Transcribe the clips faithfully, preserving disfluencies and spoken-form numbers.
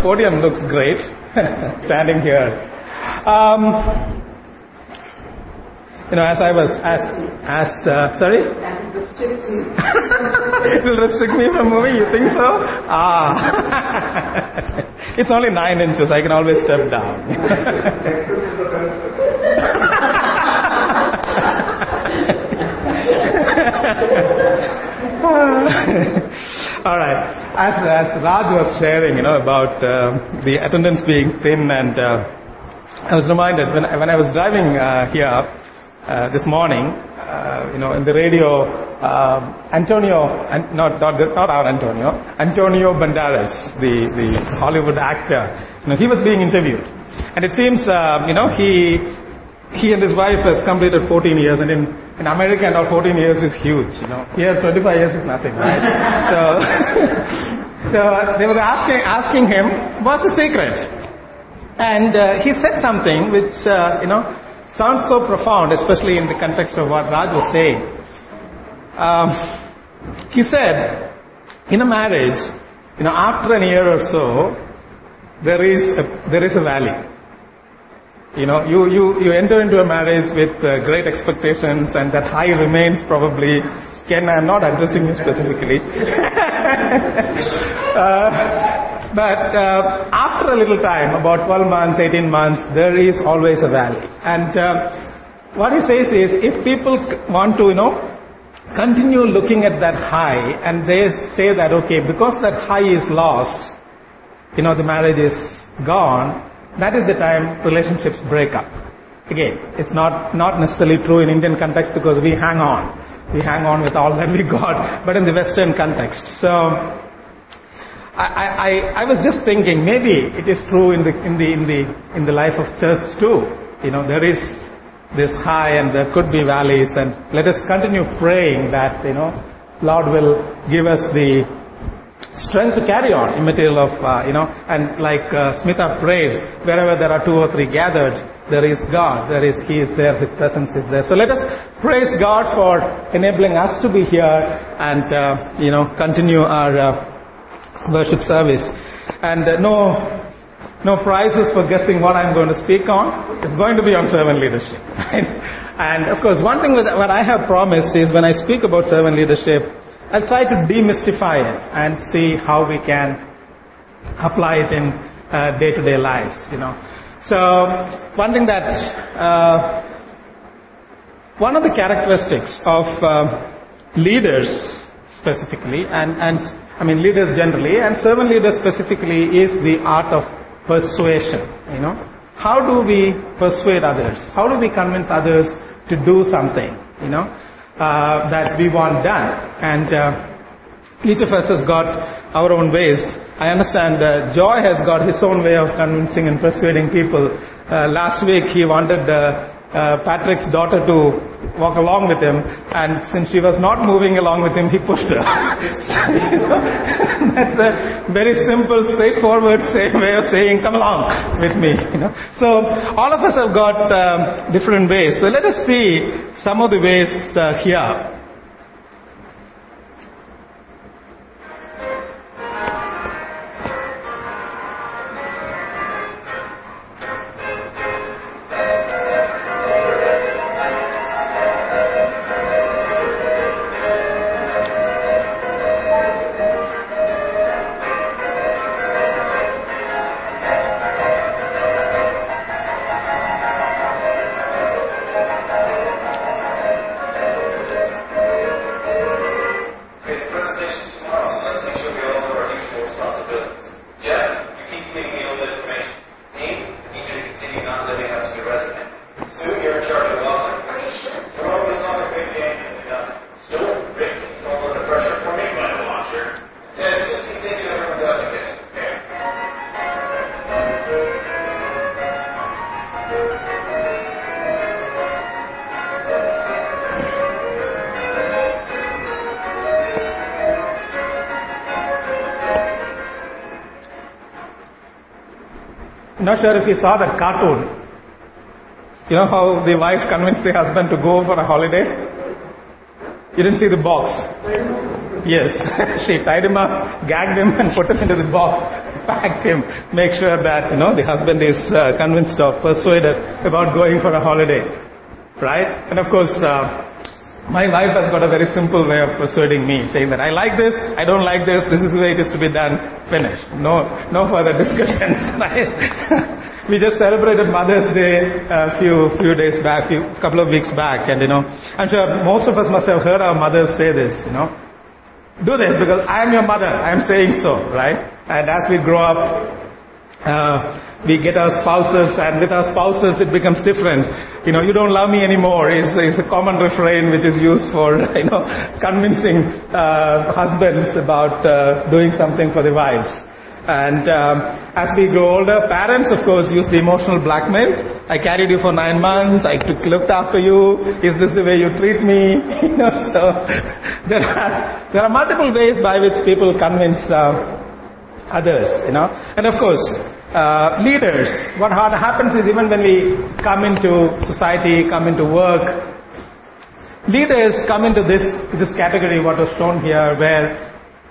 podium looks great, standing here. Um, you know, as I was, as, as uh, sorry? It will restrict me from moving, you think so? Ah. It's only nine inches, I can always step down. All right. As, as Raj was sharing, you know, about uh, the attendance being thin, and uh, I was reminded when, when I was driving uh, here uh, this morning, uh, you know, in the radio, um, Antonio, and not, not not our Antonio, Antonio Banderas, the the Hollywood actor, you know, he was being interviewed, and it seems, um, you know, he he and his wife has completed fourteen years, and in in America and all, fourteen years is huge, you know. Here, twenty-five years is nothing, right? so, so they were asking asking him, what's the secret? And uh, he said something which, uh, you know, sounds so profound, especially in the context of what Raj was saying. Um, he said, in a marriage, you know, after a year or so, there is a, there is a valley. You know, you, you, you enter into a marriage with uh, great expectations, and that high remains probably. Ken, I'm not addressing you specifically. uh, but uh, after a little time, about twelve months, eighteen months, there is always a valley. And uh, what he says is, if people want to, you know, continue looking at that high, and they say that, okay, because that high is lost, you know, the marriage is gone, that is the time relationships break up. Again, it's not, not necessarily true in Indian context, because we hang on. We hang on with all that we got, but in the Western context. So, I, I, I was just thinking, maybe it is true in the, in the, in the, in the life of church too. You know, there is this high and there could be valleys, and let us continue praying that, you know, Lord will give us the strength to carry on, immaterial of, uh, you know, and like uh, Smita prayed, wherever there are two or three gathered, there is God, there is, He is there, His presence is there. So let us praise God for enabling us to be here and, uh, you know, continue our uh, worship service. And uh, no, no prizes for guessing what I'm going to speak on. It's going to be on servant leadership. Right? And of course, one thing that what I have promised is when I speak about servant leadership, I'll try to demystify it and see how we can apply it in uh, day-to-day lives, you know. So, one thing that, uh, one of the characteristics of uh, leaders specifically, and, and I mean leaders generally, and servant leaders specifically, is the art of persuasion, you know. How do we persuade others? How do we convince others to do something, you know, uh, that we want done? And uh, each of us has got our own ways. I understand uh, Joy has got his own way of convincing and persuading people. Uh, last week he wanted uh, uh, Patrick's daughter to walk along with him, and since she was not moving along with him, he pushed her. So, you know, that's a very simple, straightforward say, way of saying, come along with me. You know. So all of us have got um, different ways. So let us see some of the ways uh, here. Not sure if you saw that cartoon. You know how the wife convinced the husband to go for a holiday? You didn't see the box? Yes. She tied him up, gagged him, and put him into the box. fact him, make sure that, you know, the husband is uh, convinced or persuaded about going for a holiday. Right? And of course, uh, my wife has got a very simple way of persuading me, saying that I like this, I don't like this, this is the way it is to be done, finished. No, no further discussions. Right? We just celebrated Mother's Day a few few days back, few couple of weeks back, and you know, I'm sure most of us must have heard our mothers say this, you know, do this because I am your mother, I am saying so, right? And as we grow up, uh, we get our spouses, and with our spouses it becomes different. You know, you don't love me anymore is, is a common refrain which is used for, you know, convincing uh, husbands about uh, doing something for the wives. And um, as we grow older, parents, of course, use the emotional blackmail. I carried you for nine months. I took, looked after you. Is this the way you treat me? You know, so there are there are multiple ways by which people convince uh, others. You know, and of course, uh, leaders. What happens is even when we come into society, come into work, leaders come into this this category. What was shown here, where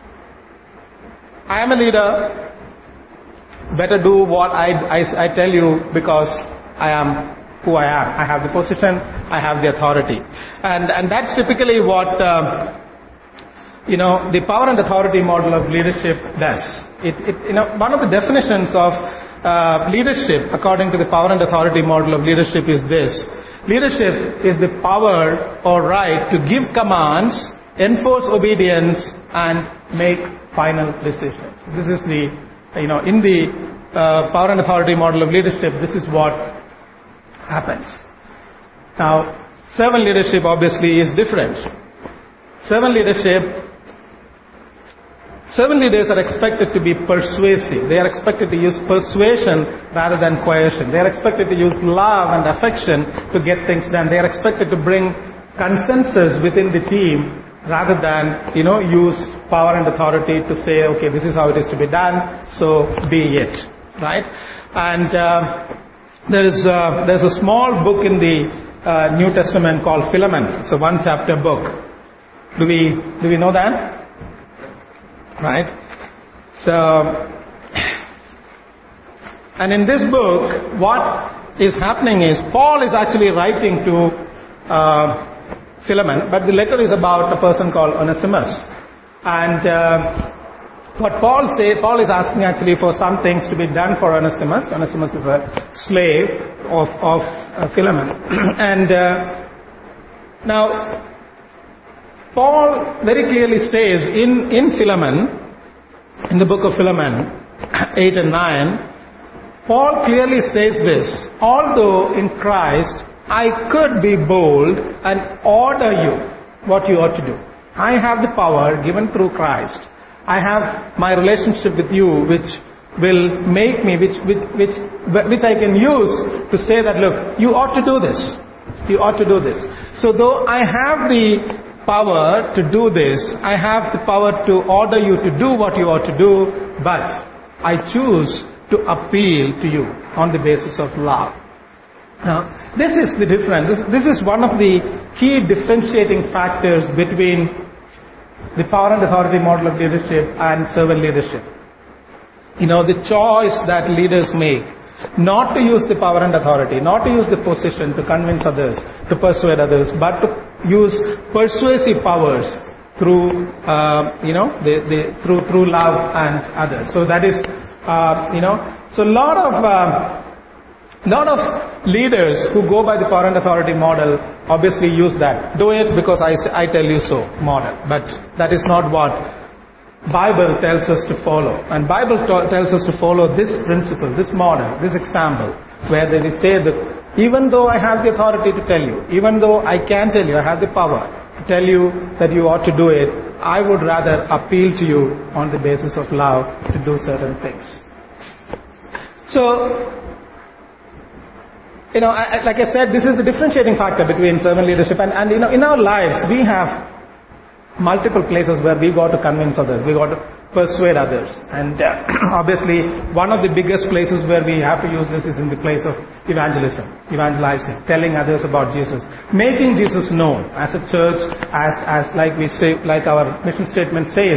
I am a leader. Better do what I, I, I tell you because I am who I am. I have the position, I have the authority. And, and that's typically what, um, you know, the power and authority model of leadership does. It, it, you know, one of the definitions of uh, leadership, according to the power and authority model of leadership, is this. Leadership is the power or right to give commands, enforce obedience, and make final decisions. This is the You know, in the uh, power and authority model of leadership, this is what happens. Now, servant leadership obviously is different. Servant leadership, servant leaders are expected to be persuasive. They are expected to use persuasion rather than coercion. They are expected to use love and affection to get things done. They are expected to bring consensus within the team rather than, you know, use power and authority to say, okay, this is how it is to be done, so be it, right? And uh, there is uh, there's a small book in the uh, New Testament called Philemon. It's a one-chapter book. Do we do we know that? Right? So, and in this book, what is happening is Paul is actually writing to Uh, Philemon, but the letter is about a person called Onesimus. And uh, what Paul say, Paul is asking actually for some things to be done for Onesimus. Onesimus is a slave of, of uh, Philemon. and uh, now, Paul very clearly says in, in Philemon, in the book of Philemon, eight and nine, Paul clearly says this, although in Christ, I could be bold and order you what you ought to do. I have the power given through Christ. I have my relationship with you which will make me, which, which, which, which I can use to say that, look, you ought to do this. You ought to do this. So though I have the power to do this, I have the power to order you to do what you ought to do, but I choose to appeal to you on the basis of love. Now, this is the difference. This, this is one of the key differentiating factors between the power and authority model of leadership and servant leadership. You know, the choice that leaders make not to use the power and authority, not to use the position to convince others, to persuade others, but to use persuasive powers through, uh, you know, the, the, through through love and others. So that is, uh, you know, so a lot of uh, lot of leaders who go by the power and authority model obviously use that. Do it because I, I tell you so model. But that is not what Bible tells us to follow. And Bible t- tells us to follow this principle, this model, this example, where they will say that even though I have the authority to tell you, even though I can tell you, I have the power to tell you that you ought to do it, I would rather appeal to you on the basis of love to do certain things. So, you know, I, like I said, this is the differentiating factor between servant leadership and, and, you know, in our lives, we have multiple places where we got to convince others, we got to persuade others. And uh, obviously, one of the biggest places where we have to use this is in the place of evangelism, evangelizing, telling others about Jesus, making Jesus known as a church, as, as like we say, like our mission statement says,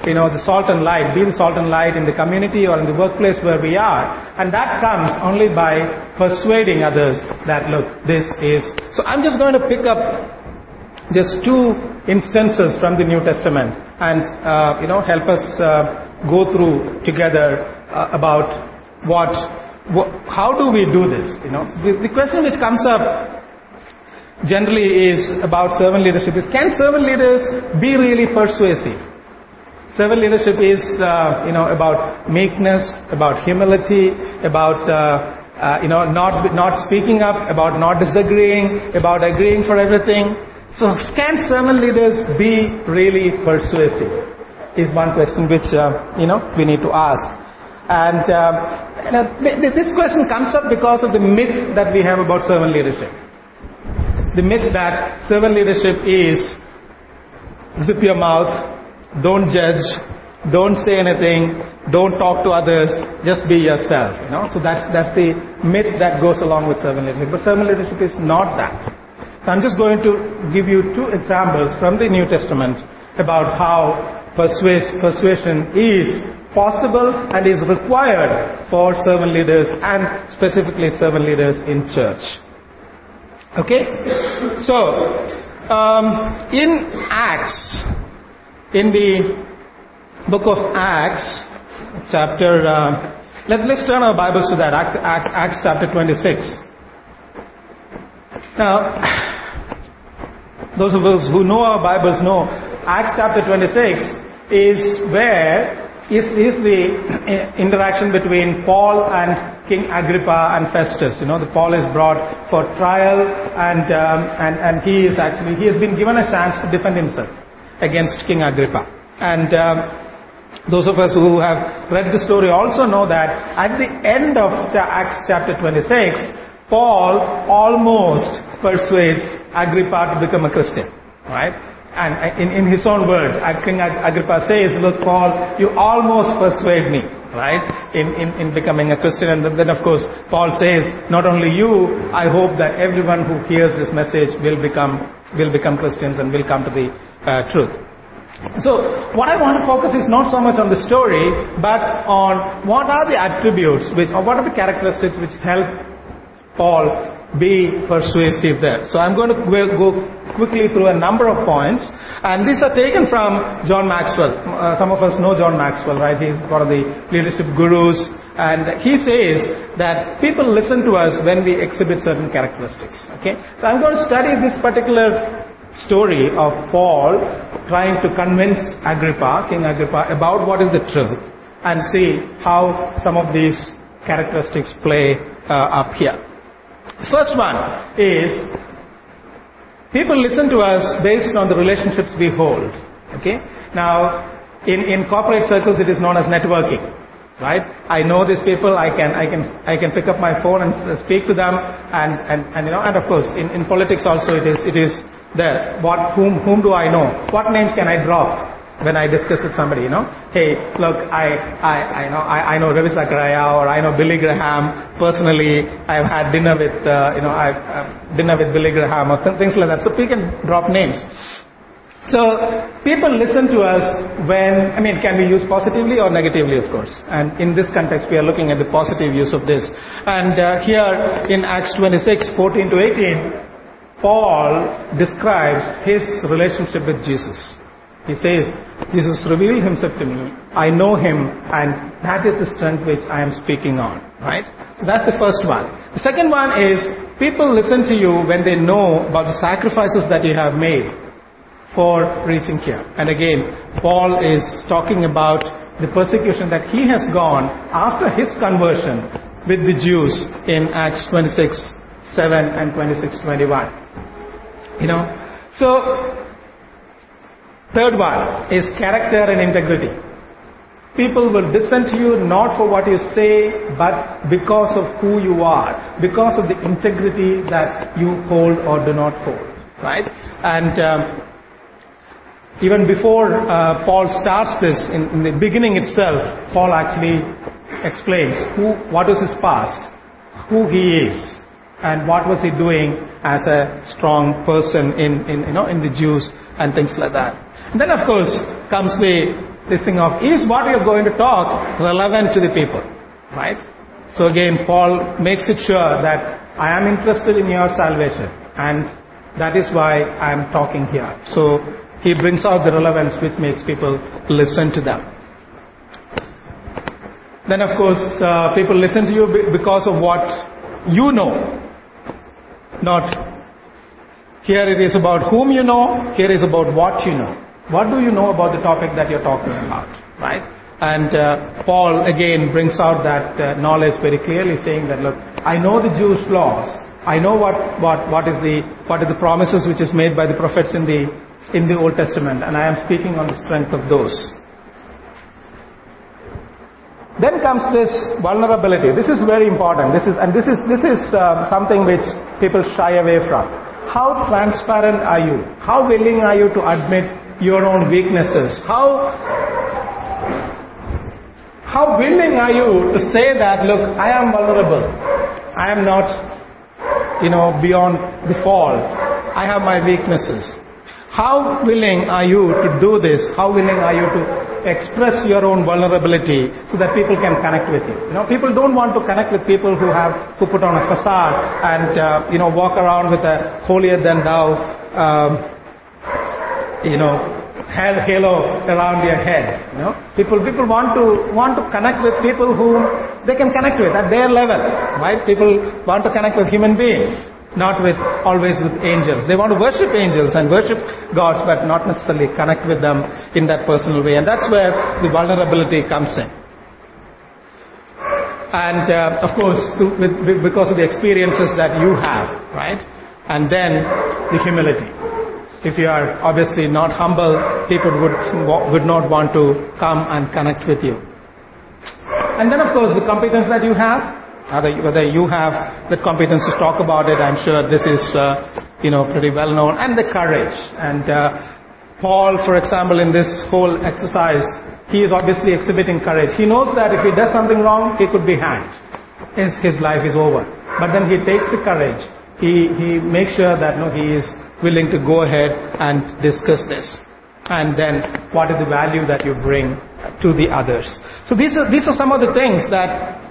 you know, the salt and light, be the salt and light in the community or in the workplace where we are. And that comes only by persuading others that, look, this is... So I'm just going to pick up just two instances from the New Testament and, uh, you know, help us uh, go through together uh, about what, what, how do we do this, you know. The, the question which comes up generally is about servant leadership is, can servant leaders be really persuasive? Servant leadership is, uh, you know, about meekness, about humility, about, uh, uh, you know, not not speaking up, about not disagreeing, about agreeing for everything. So, can servant leaders be really persuasive? Is one question which, uh, you know, we need to ask. And uh, you know, this question comes up because of the myth that we have about servant leadership. The myth that servant leadership is zip your mouth, don't judge, don't say anything, don't talk to others, just be yourself. You know, so that's that's the myth that goes along with servant leadership. But servant leadership is not that. So I'm just going to give you two examples from the New Testament about how persuas- persuasion is possible and is required for servant leaders, and specifically servant leaders in church. Okay, so um, in Acts, in the book of Acts, chapter, uh, let, let's turn our Bibles to that, Act, Act, Acts chapter twenty-six. Now, those of us who know our Bibles know Acts chapter twenty-six is where is, is the interaction between Paul and King Agrippa and Festus. You know, the Paul is brought for trial, and um, and and he is actually he has been given a chance to defend himself against King Agrippa. And um, those of us who have read the story also know that at the end of Acts chapter twenty-six, Paul almost persuades Agrippa to become a Christian, right? And in, in his own words, King Agrippa says, look, Paul, you almost persuade me, right, in, in, in becoming a Christian. And then, of course, Paul says, not only you, I hope that everyone who hears this message will become will become Christians and will come to the uh, truth. So, what I want to focus is not so much on the story, but on what are the attributes, which, or what are the characteristics which help Paul be persuasive there. So I'm going to go quickly through a number of points, and these are taken from John Maxwell. Uh, some of us know John Maxwell, right? He's one of the leadership gurus, and he says that people listen to us when we exhibit certain characteristics. Okay, so I'm going to study this particular story of Paul trying to convince Agrippa, King Agrippa, about what is the truth, and see how some of these characteristics play uh, up here. First one is, people listen to us based on the relationships we hold. Okay? Now, in, in corporate circles, it is known as networking, right? I know these people. I can I can I can pick up my phone and speak to them, and, and, and you know, and of course, in, in politics also, it is it is there. What whom whom do I know? What names can I drop when I discuss with somebody? You know, hey, look, I I I know I, I know Ravi Zachariah, or I know Billy Graham personally. I've had dinner with uh, you know I've uh, dinner with Billy Graham, or things like that. So we can drop names. So people listen to us when, I mean, can be used positively or negatively, of course. And in this context, we are looking at the positive use of this. And uh, here in Acts twenty-six, fourteen to eighteen, Paul describes his relationship with Jesus. He says, Jesus revealed himself to me. I know him, and that is the strength which I am speaking on. Right? So that's the first one. The second one is, people listen to you when they know about the sacrifices that you have made for reaching here. And again, Paul is talking about the persecution that he has gone after his conversion with the Jews in Acts twenty-six, seven and twenty-six, twenty-one. You know, so third one is character and integrity. People will listen to you not for what you say, but because of who you are, because of the integrity that you hold or do not hold. Right? And um, even before uh, Paul starts this, in, in the beginning itself, Paul actually explains who, what is his past, who he is, and what was he doing as a strong person in, in you know in the Jews and things like that. And then, of course, comes the this thing of, is what you're going to talk relevant to the people? Right? So again, Paul makes it sure that I am interested in your salvation, and that is why I am talking here. So he brings out the relevance which makes people listen to them. Then of course, uh, people listen to you because of what you know. Not, here it is about whom you know, here is about what you know. What do you know about the topic that you're talking about, right? And uh, Paul again brings out that uh, knowledge very clearly, saying that, look, I know the Jewish laws. I know what, what, what is the what are the promises which is made by the prophets in the in the Old Testament, and I am speaking on the strength of those. Then comes this vulnerability. This is very important. This is and this is this is uh, something which people shy away from. How transparent are you? How willing are you to admit your own weaknesses? How how willing are you to say that, look, I am vulnerable. I am not, you know, beyond the fall. I have my weaknesses. How willing are you to do this? How willing are you to express your own vulnerability so that people can connect with you? You know, people don't want to connect with people who have who put on a facade and uh, you know walk around with a holier than thou, um, you know, halo around your head. You know, people people want to want to connect with people whom they can connect with at their level, right? People want to connect with human beings. Not with always with angels. They want to worship angels and worship gods, but not necessarily connect with them in that personal way. And that's where the vulnerability comes in. And uh, of course, to, with, because of the experiences that you have, right? And then the humility. If you are obviously not humble, people would would not want to come and connect with you. And then of course the competence that you have. Whether you have the competence to talk about it, I'm sure this is, uh, you know, pretty well known. And the courage. And uh, Paul, for example, in this whole exercise, he is obviously exhibiting courage. He knows that if he does something wrong, he could be hanged. His, his life is over. But then he takes the courage. He, he makes sure that no, he is willing to go ahead and discuss this. And then what is the value that you bring to the others. So these are, these are some of the things that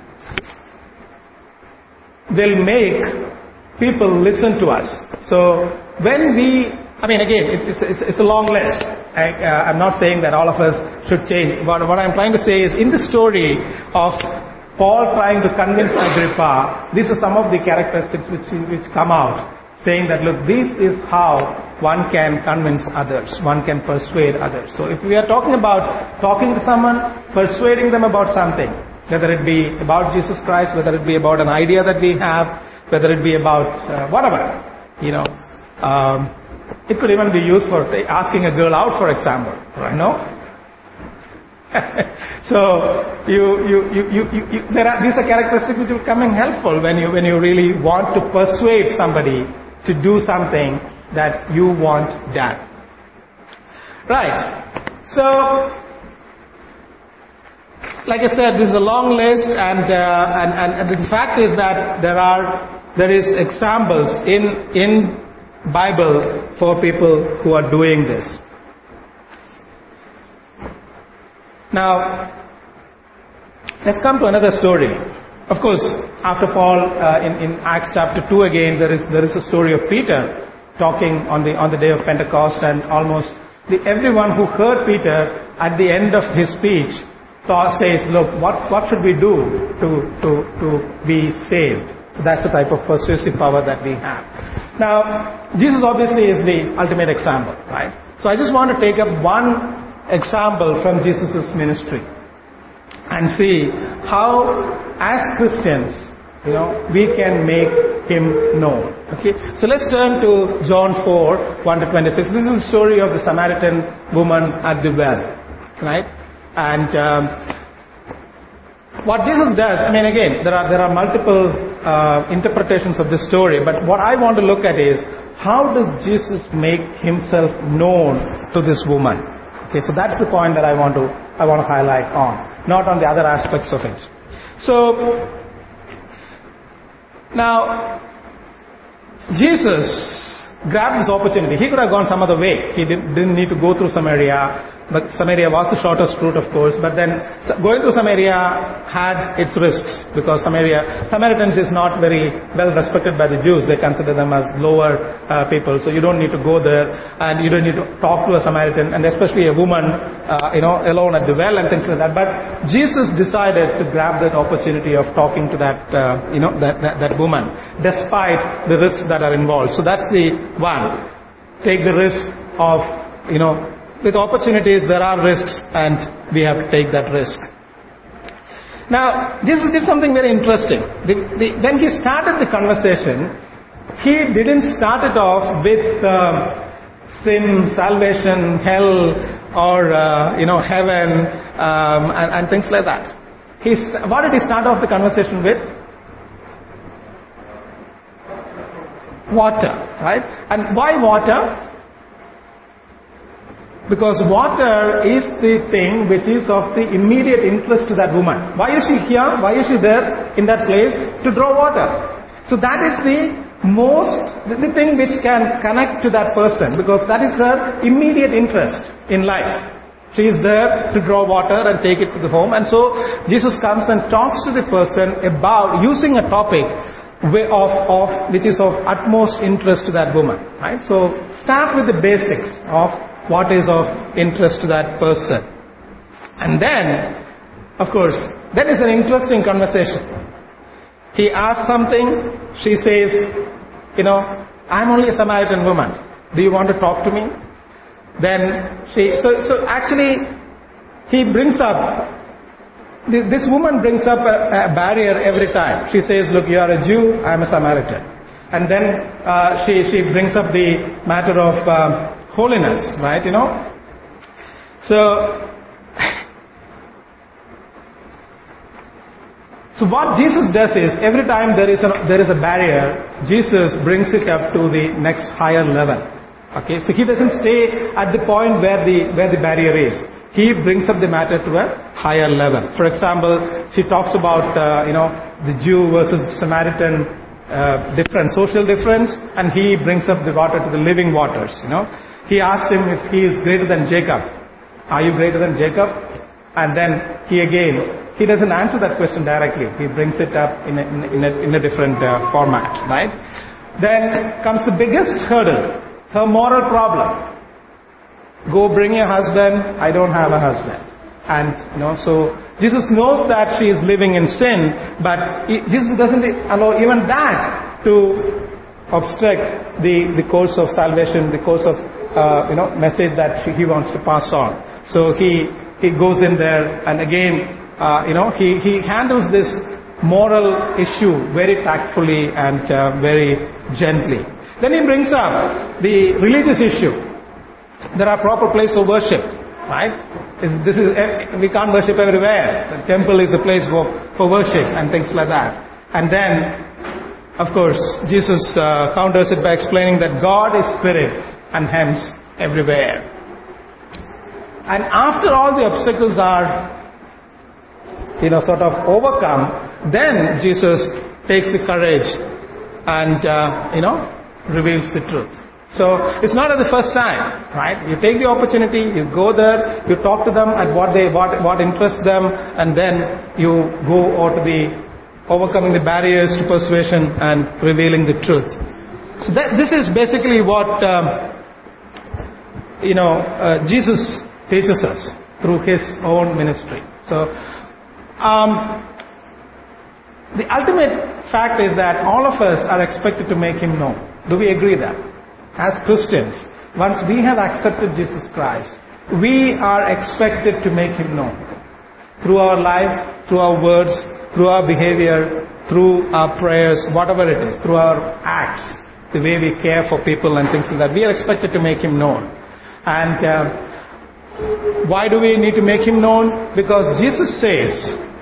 will make people listen to us. So when we, I mean again, it's, it's, it's a long list. I, uh, I'm not saying that all of us should change. But what I'm trying to say is, in the story of Paul trying to convince Agrippa, these are some of the characteristics which, which come out, saying that, look, this is how one can convince others, one can persuade others. So if we are talking about talking to someone, persuading them about something, whether it be about Jesus Christ, whether it be about an idea that we have, whether it be about uh, whatever, you know. Um, it could even be used for asking a girl out, for example, right? No? So you, you, you, you, you, you, there are these are characteristics which will come in helpful when you when you really want to persuade somebody to do something that you want done. Right. So, like I said, this is a long list, and, uh, and, and, and the fact is that there are there is examples in in Bible for people who are doing this. Now, let's come to another story. Of course, after Paul uh, in, in Acts chapter two again, there is there is a story of Peter talking on the on the day of Pentecost, and almost the, everyone who heard Peter at the end of his speech says, look, what, what should we do to, to, to be saved? So that's the type of persuasive power that we have. Now, Jesus obviously is the ultimate example, right? So I just want to take up one example from Jesus' ministry and see how, as Christians, you know, we can make Him known. Okay? So let's turn to John four, one to twenty-six. This is the story of the Samaritan woman at the well, right? And um, what Jesus does, I mean, again, there are there are multiple uh, interpretations of this story, but what I want to look at is, how does Jesus make Himself known to this woman? Okay, so that's the point that I want to I want to highlight on, not on the other aspects of it. So now, Jesus grabbed this opportunity. He could have gone some other way. He didn't, didn't need to go through Samaria. but Samaria was the shortest route, of course. But then going through Samaria had its risks, because Samaria, Samaritans is not very well respected by the Jews. They consider them as lower uh, people. So you don't need to go there, and you don't need to talk to a Samaritan, and especially a woman, uh, you know, alone at the well and things like that. But Jesus decided to grab that opportunity of talking to that, uh, you know, that, that, that woman, despite the risks that are involved. So that's the one. Take the risk of, you know, with opportunities there are risks, and we have to take that risk. Now, Jesus did something very interesting. The, the, when he started the conversation, he didn't start it off with uh, sin, salvation, hell, or uh, you know, heaven, um, and, and things like that. He, what did he start off the conversation with? Water, right? And why water? Because water is the thing which is of the immediate interest to that woman. Why is she here? Why is she there in that place? To draw water. So that is the most, the thing which can connect to that person, because that is her immediate interest in life. She is there to draw water and take it to the home. And so Jesus comes and talks to the person about using a topic of, of which is of utmost interest to that woman. Right? So start with the basics of what is of interest to that person. And then, of course, that is an interesting conversation. He asks something, she says, you know, I'm only a Samaritan woman. Do you want to talk to me? Then she, so, so actually, he brings up, this woman brings up a, a barrier every time. She says, look, you are a Jew, I'm a Samaritan. And then uh, she, she brings up the matter of um, holiness, right, you know. So, so what Jesus does is, every time there is a, there is a barrier, Jesus brings it up to the next higher level. Okay, so he doesn't stay at the point where the, where the barrier is. He brings up the matter to a higher level. For example, she talks about, uh, you know, the Jew versus the Samaritan uh, difference, social difference, and he brings up the water to the living waters, you know. He asked him if he is greater than Jacob. Are you greater than Jacob? And then he again, he doesn't answer that question directly. He brings it up in a, in a, in a different uh, format, right? Then comes the biggest hurdle, her moral problem. Go bring your husband, I don't have a husband. And, you know, so Jesus knows that she is living in sin, but he, Jesus doesn't allow even that to obstruct the, the course of salvation, the course of Uh, you know, message that he wants to pass on. So he he goes in there, and again, uh, you know, he he handles this moral issue very tactfully and uh, very gently. Then he brings up the religious issue. There are proper places of worship, right? This is, we can't worship everywhere. The temple is a place for for worship and things like that. And then, of course, Jesus uh, counters it by explaining that God is spirit, and hence everywhere. And after all the obstacles are, you know, sort of overcome, then Jesus takes the courage and, uh, you know, reveals the truth. So it's not at the first time, right? You take the opportunity, you go there, you talk to them at what they, what, what interests them, and then you go over to the overcoming the barriers to persuasion and revealing the truth. So that, this is basically what, um, you know, uh, Jesus teaches us through his own ministry. So, um, the ultimate fact is that all of us are expected to make him known. Do we agree that? As Christians, once we have accepted Jesus Christ, we are expected to make him known. Through our life, through our words, through our behavior, through our prayers, whatever it is, through our acts, the way we care for people and things like that, we are expected to make him known. And uh, why do we need to make him known? Because Jesus says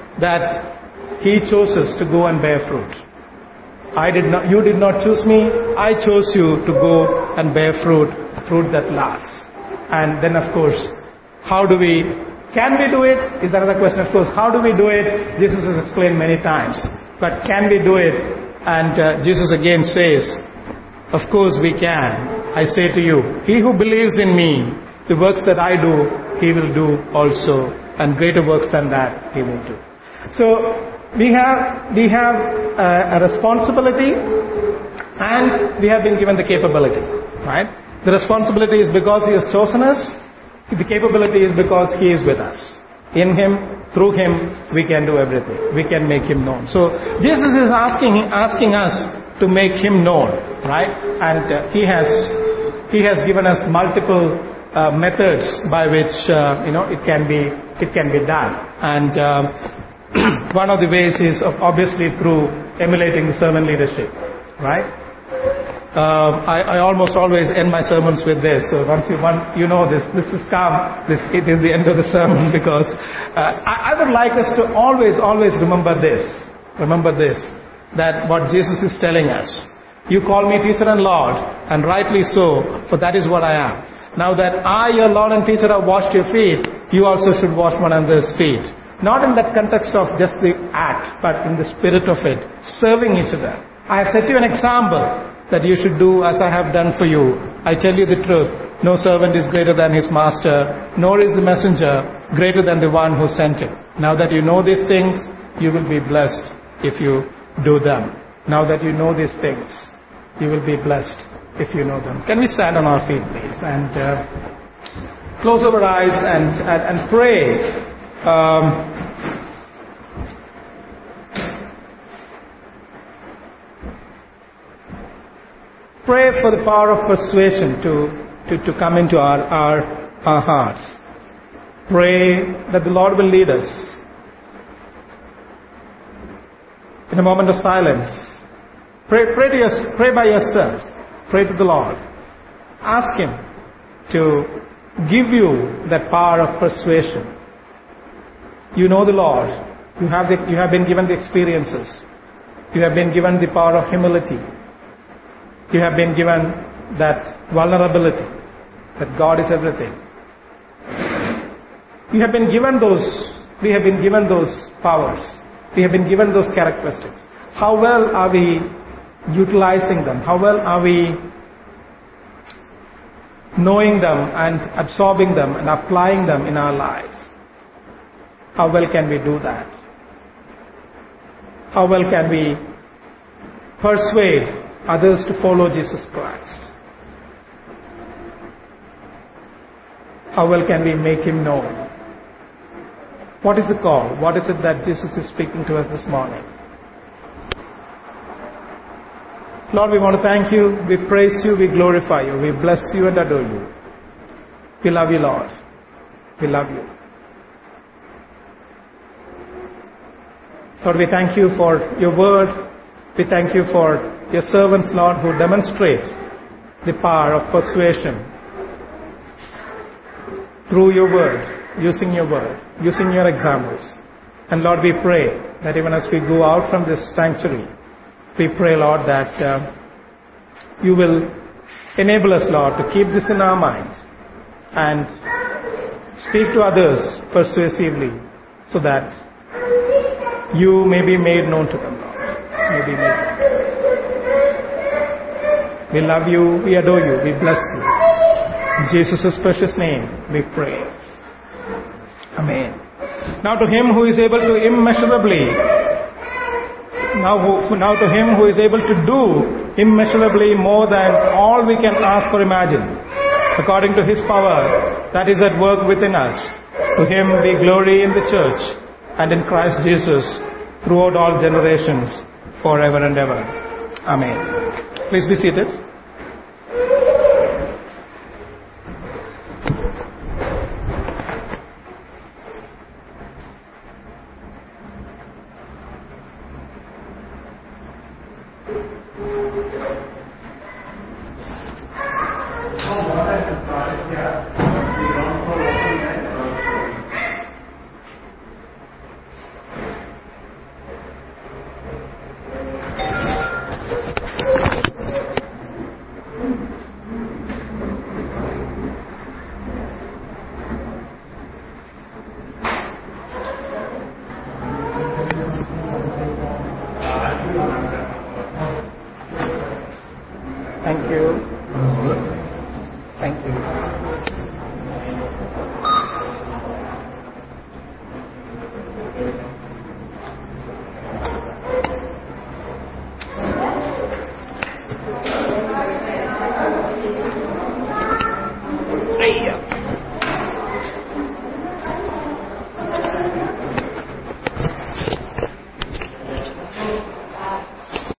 that he chose us to go and bear fruit. I did not, you did not choose me, I chose you to go and bear fruit, fruit that lasts. And then, of course, how do we, can we do it? Is another question. Of course, how do we do it? Jesus has explained many times. But can we do it? And uh, Jesus again says, of course we can. I say to you, he who believes in me, The works that I do, he will do also, and greater works than that he will do. So we have we have a, a responsibility, and we have been given the capability. Right? The responsibility is because he has chosen us. The capability is because he is with us. In him, through him, we can do everything. We can make him known. So Jesus is asking asking us to make him known, right? And uh, he has he has given us multiple uh, methods by which uh, you know it can be it can be done. And uh, one of the ways is obviously through emulating the sermon leadership, right? Uh, I, I almost always end my sermons with this. So once you want, you know this, this is come, this, it is the end of the sermon, because uh, I, I would like us to always, always remember this. Remember this, that what Jesus is telling us. You call me teacher and Lord, and rightly so, for that is what I am. Now that I, your Lord and teacher, have washed your feet, you also should wash one another's feet. Not in that context of just the act, but in the spirit of it, serving each other. I have set you an example that you should do as I have done for you. I tell you the truth, no servant is greater than his master, nor is the messenger greater than the one who sent him. Now that you know these things, you will be blessed if you do them. Now that you know these things, you will be blessed if you know them. Can we stand on our feet, please, and uh, close our eyes and, and, and pray. Um, Pray for the power of persuasion to, to, to come into our, our, our hearts. Pray that the Lord will lead us. In a moment of silence, pray, pray, to your, pray by yourselves. Pray to the Lord. Ask Him to give you that power of persuasion. You know the Lord. You have, the, you have been given the experiences. You have been given the power of humility. You have been given that vulnerability, that God is everything. You have been given those, we have been given those powers. We have been given those characteristics. How well are we utilizing them? How well are we knowing them and absorbing them and applying them in our lives? How well can we do that? How well can we persuade others to follow Jesus Christ? How well can we make Him known? What is the call? What is it that Jesus is speaking to us this morning? Lord, we want to thank you, we praise you, we glorify you, we bless you and adore you. We love you, Lord. We love you. Lord, we thank you for your word. We thank you for your servants, Lord, who demonstrate the power of persuasion through your word, using your word, using your examples. And Lord, we pray that even as we go out from this sanctuary, we pray, Lord, that uh, you will enable us, Lord, to keep this in our mind and speak to others persuasively so that you may be made known to them, Lord. May be made known. We love you, we adore you, we bless you. In Jesus' precious name we pray. Amen. Now to Him who is able to immeasurably, now, who, now to Him who is able to do immeasurably more than all we can ask or imagine, according to His power that is at work within us. To Him be glory in the church and in Christ Jesus throughout all generations, forever and ever. Amen. Please be seated. Thank you. Thank you. prayer.